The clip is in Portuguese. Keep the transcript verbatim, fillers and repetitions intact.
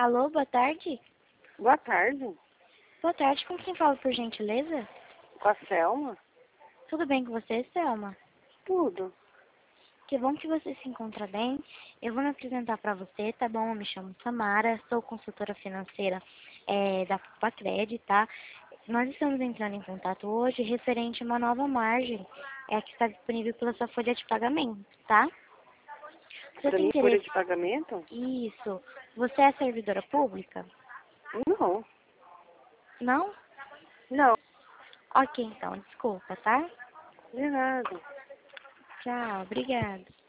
Alô, boa tarde? Boa tarde. Boa tarde, com quem falo, por gentileza? Com a Selma? Tudo bem com você, Selma? Tudo. Que bom que você se encontra bem. Eu vou me apresentar para você, tá bom? Eu me chamo Samara, sou consultora financeira é, da Pacred, tá? Nós estamos entrando em contato hoje referente a uma nova margem é, que está disponível pela sua folha de pagamento, tá? Você Pra tem mim, folha interesse? de pagamento? Isso. Você é servidora pública? Não. Não? Não. Ok, então, desculpa, tá? De nada. Tchau, obrigada.